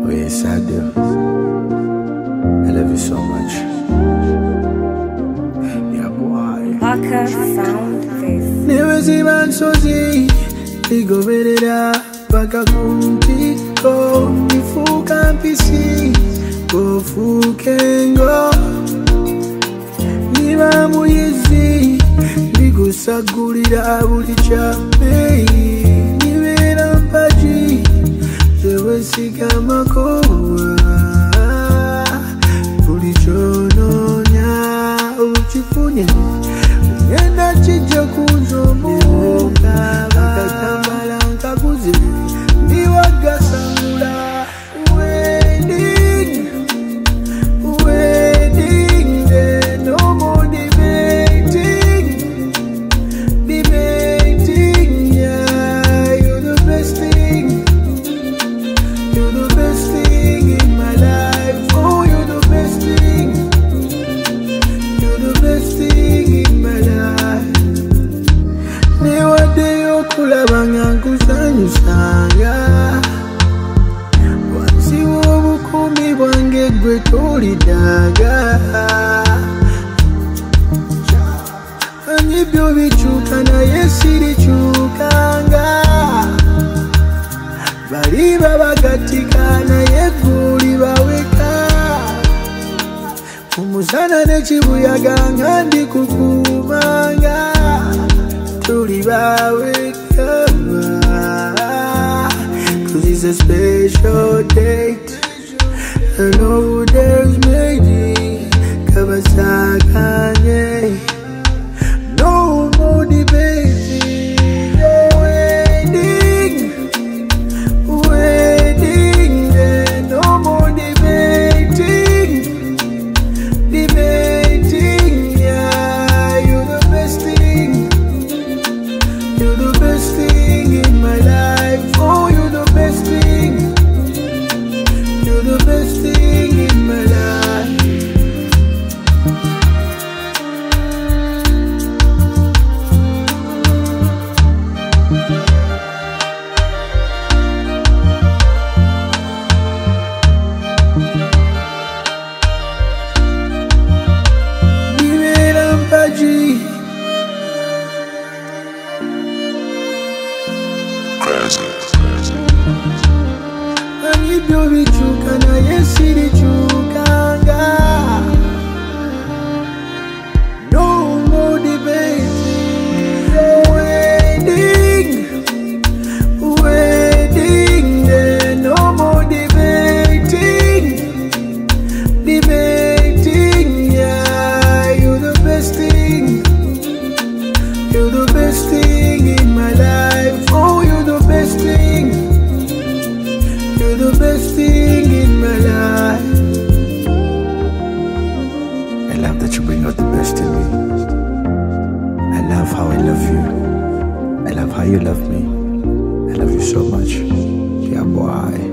yes, I do. I love you so much. Yeah, boy. Parker found this. Never see man so see. We go with it up. Baka kuntiko. Nifuka mpisi. Go fukengo. Niba muyizi. Ndigusagulira buli chape. Nibera mpaji. Tewe sikamakowa. Buli chononya uchifunye. Ugenda chijja kunzomuka. Bakatambala nkakuze. Ndiwagasangula. Wedding day. No more debating. Debating, yeah. You're the best thing. You're the best thing in my life. Oh, you're the best thing. You're the best thing in my life. Niwade yokulabanga nkusanyusanga. Wansiwa obukumi bwange gwe tolidaga. Anyibyo bikyuka naye sirikyukanga. Bali babagatika naye guli baweka. Umusana n'ekibuyaga nga ndikukumanga. Tuli baweka. 'Cause it's a special date. I know there's maybe kabasakanye. No more debating. Wedding day. No more debating. Debating, yeah. You're the best thing. You're the best thing in my life. Oh, you're the best thing. You're the best thing in my life. Nibera mpaji. Anyibyo bikyuka naye sirikyukanga. No more debating. Wedding day. No more debating. Debating, yeah. You're the best thing. You're the best thing in my life. Oh, you're the best thing. You're the best thing in my life. I love that you bring out the best in me. I love how I love you. I love how you love me. I love you so much. Yeah, boy.